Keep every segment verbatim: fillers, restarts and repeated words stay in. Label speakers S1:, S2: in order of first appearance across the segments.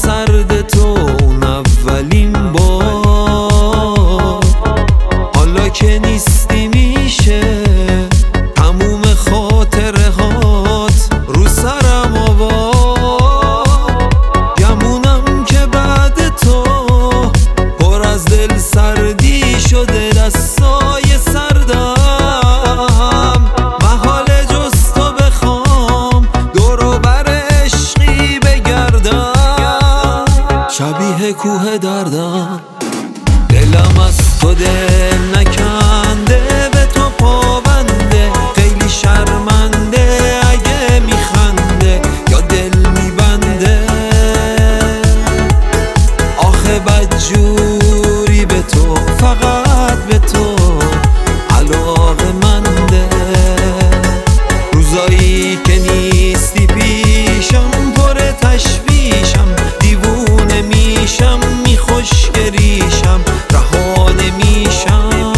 S1: سرد تو اون اولین بار، حالا که نیستی میشه تموم خاطره هات رو سرم آوار. گمونم که بعد تو پر از دل سردی شده دستای سردم. محال جز تو بخوام دورو بر عشقی بگردم، شبیه کوه دردم. دلم از تو دل نکنده، به تو پابنده، خیلی شرمنده اگه میخنده یا دل میبنده. آخه بدجوری به تو، فقط به تو علاقه‌منده. روزایی که نیستی پیشم پر تشویشم، دیوونه میشم میخوشگریشم رها نمیشم.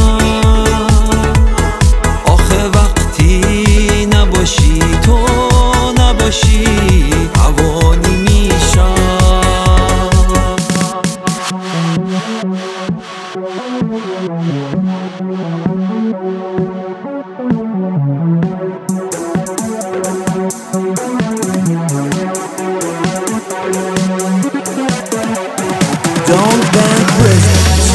S1: آخه وقتی نباشی تو نباشی حوانی میشم.
S2: Don't ban Christmas.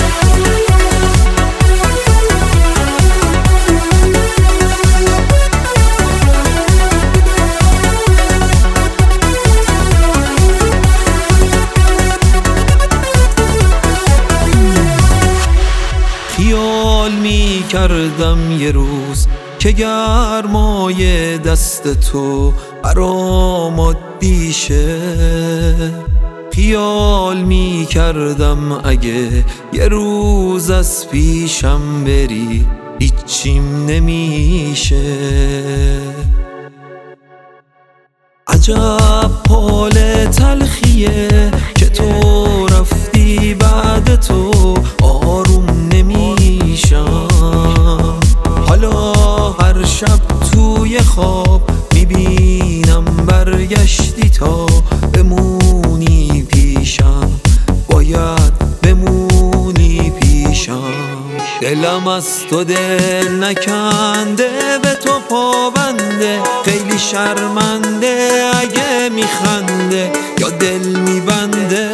S1: خیال می کردم یه روز که گرمای دست تو برام عادی شه. خیال می کردم اگه یه روز از پیشم بری هیچیم نمیشه. عجب حال تلخیه که تو رفتی بعد تو آروم نمیشم. حالا هر شب توی خواب میبینم برگشتی تا بمونی پیشم، باید بمونی پیشم. دلم از تو دل نکنده، به تو پابنده، خیلی شرمنده اگه میخنده یا دل میبنده.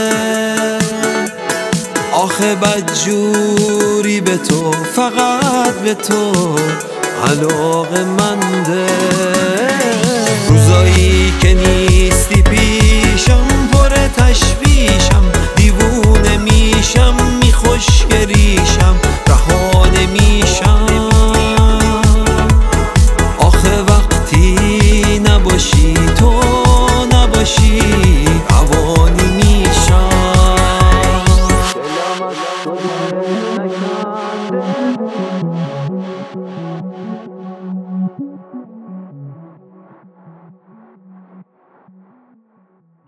S1: آخه بدجوری به تو، فقط به تو علاقه‌منده. روزایی که نیستی